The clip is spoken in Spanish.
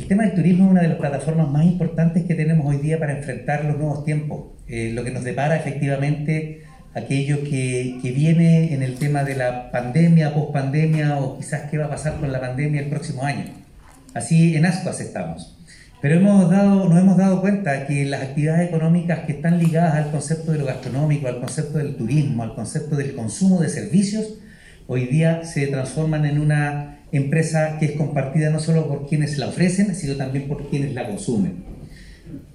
El tema del turismo es una de las plataformas más importantes que tenemos hoy día para enfrentar los nuevos tiempos. Lo que nos depara efectivamente aquello que viene en el tema de la pandemia, pospandemia o quizás qué va a pasar con la pandemia el próximo año. Así en ascuas estamos. Pero nos hemos dado cuenta que las actividades económicas que están ligadas al concepto de lo gastronómico, al concepto del turismo, al concepto del consumo de servicios, hoy día se transforman en una empresa que es compartida no solo por quienes la ofrecen, sino también por quienes la consumen.